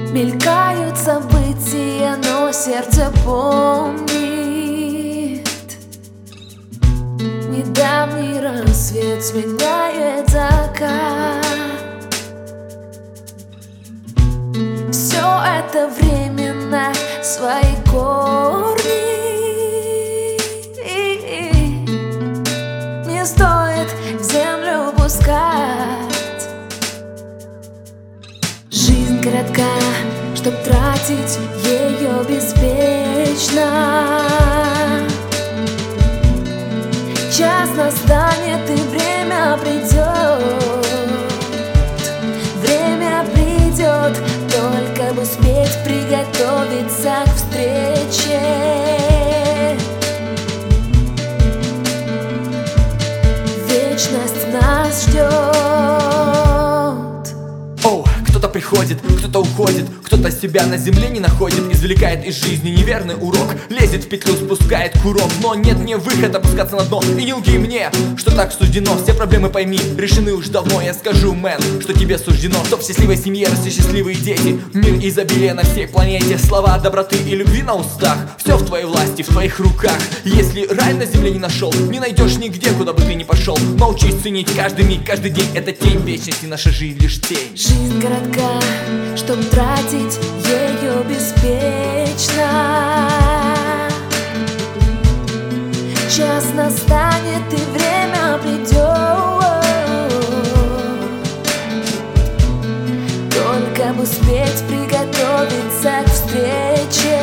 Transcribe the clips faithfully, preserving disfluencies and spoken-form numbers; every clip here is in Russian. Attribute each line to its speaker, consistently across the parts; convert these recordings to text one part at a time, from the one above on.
Speaker 1: Мелькают события, но сердце помнит недавний рассвет сменяет закат. Все это временно, свои корни. Не стоит в землю пускать. Жизнь коротка, чтоб тратить ее беспечно. Час настанет и время придет. Время придет, только бы успеть приготовиться к встрече. Вечность нас ждет.
Speaker 2: Оу, кто-то приходит, кто-то уходит, кто-то себя на земле не находит, извлекает из жизни неверный урок, лезет в петлю, спускает курок. Но нет мне выхода, опускаться на дно. И не лги мне, что так суждено. Все проблемы, пойми, решены уж давно. Я скажу, мэн, что тебе суждено, чтоб в счастливой семье расти счастливые дети. Мир изобилия на всей планете, слова доброты и любви на устах. Все в твоей власти, в твоих руках. Если рай на земле не нашел, не найдешь нигде, куда бы ты ни пошел. Научись ценить каждый миг, каждый день. Это тень вечности, наша жизнь лишь тень.
Speaker 1: Жизнь коротка, чтоб тратить ее беспечно. Час настанет и время придет. Только бы успеть приготовиться к встрече.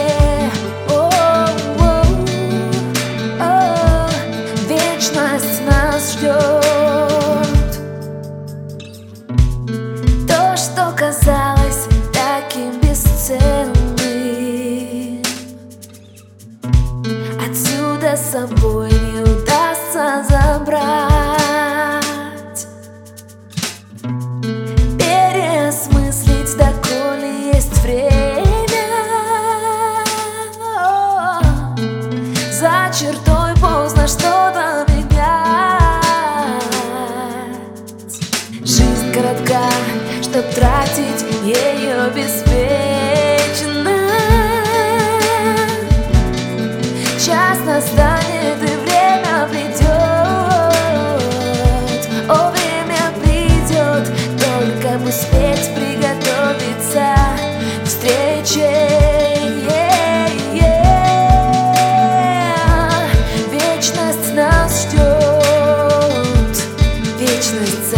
Speaker 1: О-о-о, вечность нас ждет. То, что казалось таким бесценным, отсюда с собой не удастся забрать. Переосмыслить, доколе есть время. О, за чертой поздно что-то менять. Жизнь коротка, чтоб тратить ее беспечно. Час настанет и время придет. О, время придет, только бы успеть приготовиться к встрече. Вечность нас ждет. Вечность